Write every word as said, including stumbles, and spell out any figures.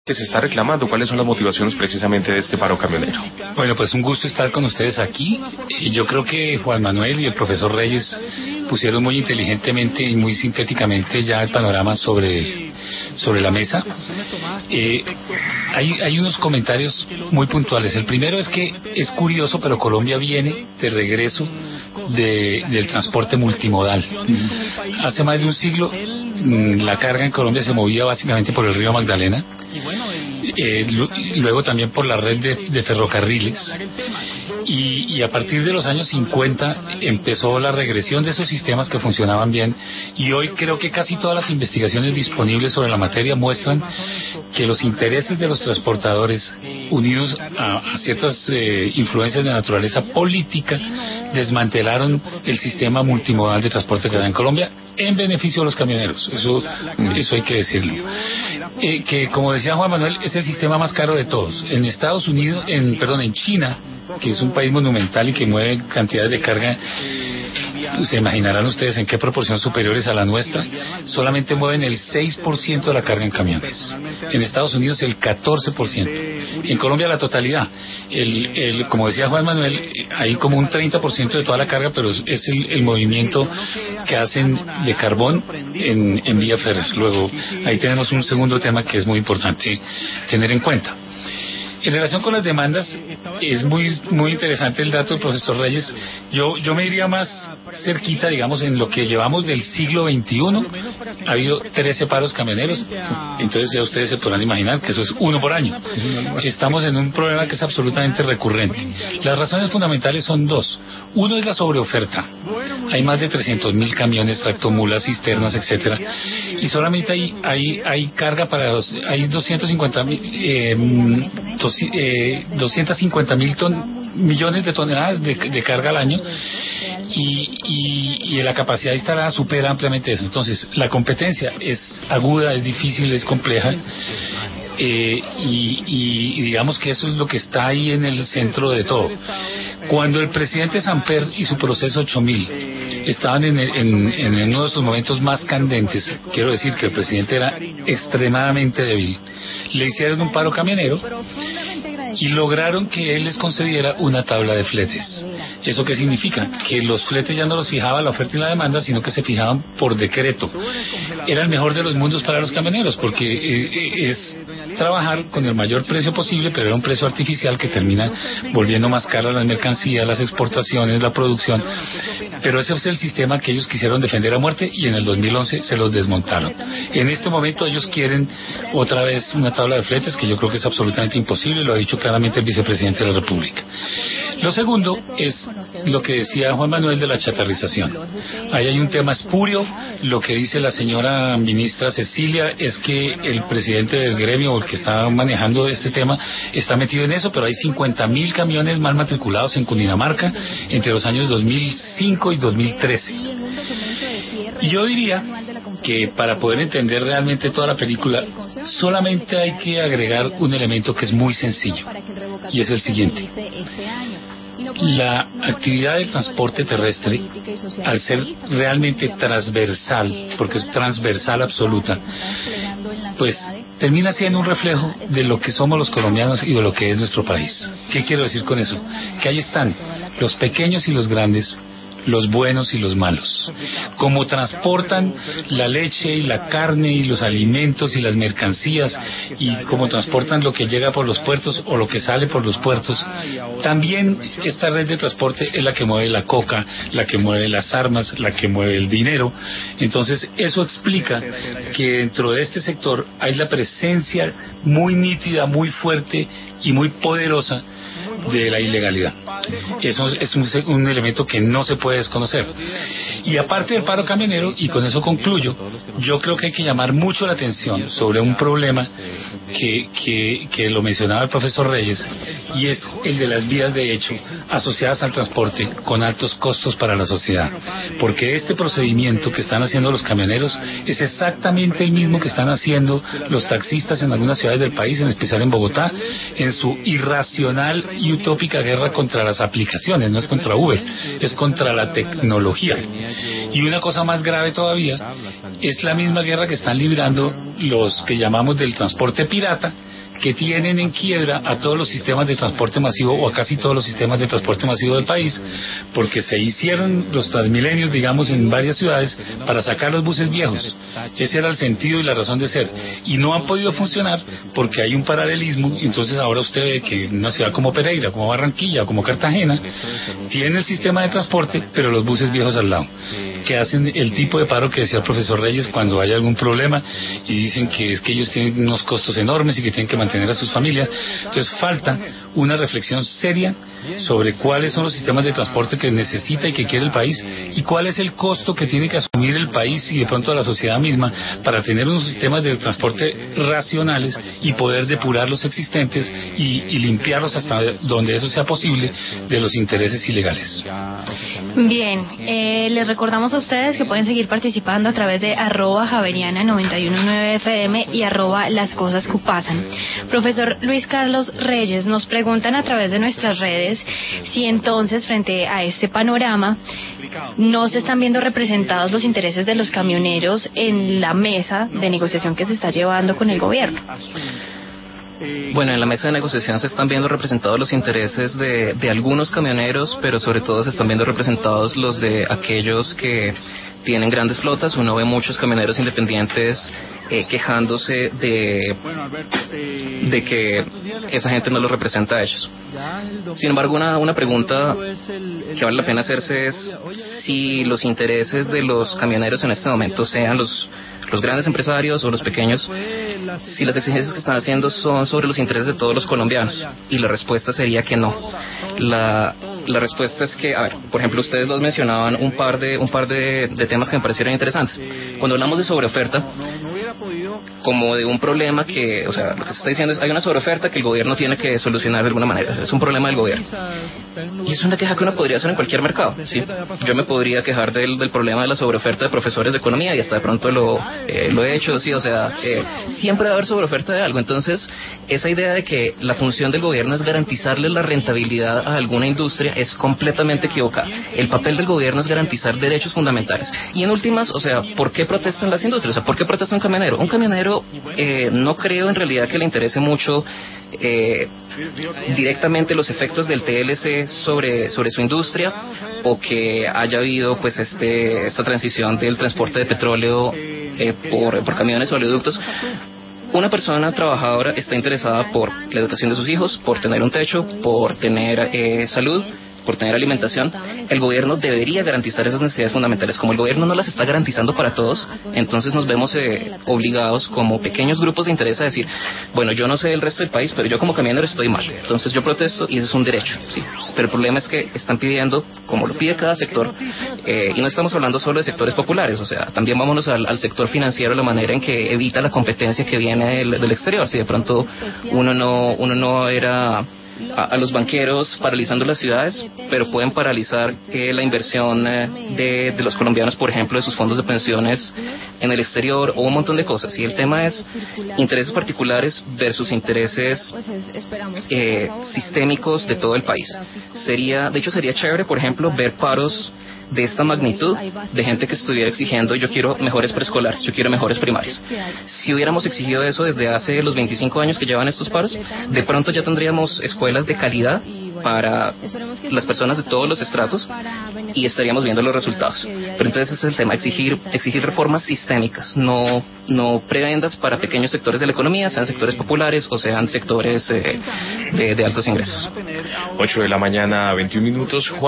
que se está reclamando? ¿Cuáles son las motivaciones precisamente de este paro camionero? Bueno, pues un gusto estar con ustedes aquí. Y yo creo que Juan Manuel y el profesor Reyes pusieron muy inteligentemente y muy sintéticamente ya el panorama sobre, sobre la mesa. Eh, hay, hay unos comentarios muy puntuales. El primero es que es curioso, pero Colombia viene de regreso de, del transporte multimodal. Hace más de un siglo la carga en Colombia se movía básicamente por el río Magdalena, eh, luego también por la red de, de ferrocarriles, y, y a partir de los años cincuenta empezó la regresión de esos sistemas que funcionaban bien, y hoy creo que casi todas las investigaciones disponibles sobre la materia muestran que los intereses de los transportadores, unidos a, a ciertas eh, influencias de naturaleza política, desmantelaron el sistema multimodal de transporte que hay en Colombia en beneficio de los camioneros. Eso, eso hay que decirlo. Eh, que como decía Juan Manuel, es el sistema más caro de todos. En Estados Unidos, en perdón, en China, que es un país monumental y que mueve cantidades de carga, se imaginarán ustedes en qué proporción superiores a la nuestra, solamente mueven el seis por ciento de la carga en camiones. En Estados Unidos el catorce por ciento. En Colombia la totalidad. El, el, como decía Juan Manuel, hay como un treinta por ciento de toda la carga, pero es el, el movimiento que hacen de carbón en, en vía férrea. Luego, ahí tenemos un segundo tema que es muy importante tener en cuenta. En relación con las demandas, es muy muy interesante el dato del profesor Reyes. Yo yo me iría más cerquita, digamos, en lo que llevamos del siglo veintiuno. Ha habido trece paros camioneros, entonces ya ustedes se podrán imaginar que eso es uno por año. Estamos en un problema que es absolutamente recurrente. Las razones fundamentales son dos. Uno es la sobreoferta. Hay más de trescientos mil camiones, tractomulas, cisternas, etcétera, y solamente hay hay hay carga para dos, hay doscientos cincuenta mil eh, Eh, doscientos cincuenta mil ton, millones de toneladas de, de carga al año, y, y, y la capacidad instalada supera ampliamente eso. Entonces la competencia es aguda, es difícil, es compleja, eh, y, y, y digamos que eso es lo que está ahí en el centro de todo. Cuando el presidente Samper y su proceso ocho mil estaban en, en, en uno de sus momentos más candentes, quiero decir que el presidente era extremadamente débil, le hicieron un paro camionero y lograron que él les concediera una tabla de fletes. ¿Eso qué significa? Que los fletes ya no los fijaba la oferta y la demanda, sino que se fijaban por decreto. Era el mejor de los mundos para los camioneros, porque eh, es trabajar con el mayor precio posible, pero era un precio artificial que termina volviendo más caras las mercancías, las exportaciones, la producción. Pero ese es el sistema que ellos quisieron defender a muerte, y en el dos mil once se los desmontaron. En este momento ellos quieren otra vez una tabla de fletes, que yo creo que es absolutamente imposible, lo ha dicho claramente el vicepresidente de la República. Lo segundo es lo que decía Juan Manuel de la chatarrización. Ahí hay un tema espurio. Lo que dice la señora ministra Cecilia es que el presidente del gremio, o el que está manejando este tema, está metido en eso, pero hay cincuenta mil camiones mal matriculados en Cundinamarca entre los años dos mil cinco y dos mil trece. Y yo diría que para poder entender realmente toda la película, solamente hay que agregar un elemento que es muy sencillo, y es el siguiente. La actividad del transporte terrestre, al ser realmente transversal, porque es transversal absoluta, pues termina siendo un reflejo de lo que somos los colombianos y de lo que es nuestro país. ¿Qué quiero decir con eso? Que ahí están los pequeños y los grandes, los buenos y los malos. Como transportan la leche y la carne y los alimentos y las mercancías, y como transportan lo que llega por los puertos o lo que sale por los puertos, también esta red de transporte es la que mueve la coca, la que mueve las armas, la que mueve el dinero. Entonces eso explica que dentro de este sector hay la presencia muy nítida, muy fuerte y muy poderosa de la ilegalidad. Eso es un, un elemento que no se puede desconocer. Y aparte del paro camionero, y con eso concluyo, yo creo que hay que llamar mucho la atención sobre un problema que, que, que lo mencionaba el profesor Reyes, y es el de las vías de hecho asociadas al transporte con altos costos para la sociedad. Porque este procedimiento que están haciendo los camioneros es exactamente el mismo que están haciendo los taxistas en algunas ciudades del país, en especial en Bogotá, en su irracional y utópica guerra contra las aplicaciones. No es contra Uber, es contra la tecnología. Y una cosa más grave todavía, es la misma guerra que están librando los que llamamos del transporte pirata, que tienen en quiebra a todos los sistemas de transporte masivo o a casi todos los sistemas de transporte masivo del país, porque se hicieron los Transmilenios, digamos, en varias ciudades para sacar los buses viejos. Ese era el sentido y la razón de ser. Y no han podido funcionar porque hay un paralelismo. Entonces ahora usted ve que en una ciudad como Pereira, como Barranquilla, como Cartagena, tiene el sistema de transporte, pero los buses viejos al lado, que hacen el tipo de paro que decía el profesor Reyes cuando hay algún problema y dicen que es que ellos tienen unos costos enormes y que tienen que mantener a sus familias. Entonces falta una reflexión seria sobre cuáles son los sistemas de transporte que necesita y que quiere el país y cuál es el costo que tiene que asumir el país y de pronto la sociedad misma para tener unos sistemas de transporte racionales y poder depurar los existentes y, y limpiarlos hasta donde eso sea posible de los intereses ilegales. Bien, eh, les recordamos a ustedes que pueden seguir participando a través de arroba javeriana noventa y uno punto nueve F M y arroba las cosas que pasan. Profesor Luis Carlos Reyes, nos preguntan a través de nuestras redes si entonces frente a este panorama no se están viendo representados los intereses de los camioneros en la mesa de negociación que se está llevando con el gobierno. Bueno, en la mesa de negociación se están viendo representados los intereses de, de algunos camioneros, pero sobre todo se están viendo representados los de aquellos que tienen grandes flotas. Uno ve muchos camioneros independientes eh, quejándose de, de que esa gente no los representa a ellos. Sin embargo, una, una pregunta que vale la pena hacerse es si los intereses de los camioneros en este momento, sean los los grandes empresarios o los pequeños, si las exigencias que están haciendo son sobre los intereses de todos los colombianos. Y la respuesta sería que no. La, la respuesta es que, a ver, por ejemplo, ustedes dos mencionaban un par de un par de, de temas que me parecieron interesantes. Cuando hablamos de sobreoferta, como de un problema que, o sea, lo que se está diciendo es hay una sobreoferta que el gobierno tiene que solucionar de alguna manera. Es un problema del gobierno. Y es una queja que uno podría hacer en cualquier mercado, ¿sí? Yo me podría quejar del, del problema de la sobreoferta de profesores de economía y hasta de pronto lo, eh, lo he hecho, sí, o sea, eh, siempre va a haber sobreoferta de algo. Entonces, esa idea de que la función del gobierno es garantizarle la rentabilidad a alguna industria es completamente equivocada. El papel del gobierno es garantizar derechos fundamentales. Y en últimas, o sea, ¿por qué protestan las industrias? O sea, ¿por qué protesta un camionero? Un camionero eh, no creo en realidad que le interese mucho Eh, directamente los efectos del T L C sobre sobre su industria, o que haya habido pues este esta transición del transporte de petróleo eh, por, por camiones o oleoductos. Una persona trabajadora está interesada por la educación de sus hijos, por tener un techo, por tener eh, salud, por tener alimentación. El gobierno debería garantizar esas necesidades fundamentales. Como el gobierno no las está garantizando para todos, entonces nos vemos eh, obligados como pequeños grupos de interés a decir, bueno, yo no sé el resto del país, pero yo como camionero estoy mal, entonces yo protesto y ese es un derecho, sí. Pero el problema es que están pidiendo, como lo pide cada sector, eh, y no estamos hablando solo de sectores populares, o sea, también vámonos al, al sector financiero, la manera en que evita la competencia que viene del, del exterior. Si de pronto uno no, uno no era A, a los banqueros paralizando las ciudades, pero pueden paralizar eh, la inversión eh, de, de los colombianos, por ejemplo, de sus fondos de pensiones en el exterior, o un montón de cosas. Y el tema es intereses particulares versus intereses eh, sistémicos de todo el país. Sería, de hecho, sería chévere, por ejemplo, ver paros de esta magnitud de gente que estuviera exigiendo yo quiero mejores preescolares, yo quiero mejores primarias. Si hubiéramos exigido eso desde hace los veinticinco años que llevan estos paros, de pronto ya tendríamos escuelas de calidad para las personas de todos los estratos y estaríamos viendo los resultados. Pero entonces ese es el tema, exigir exigir reformas sistémicas, no no prebendas para pequeños sectores de la economía, sean sectores populares o sean sectores eh, de, de altos ingresos. ocho de la mañana, veintiún minutos. Juan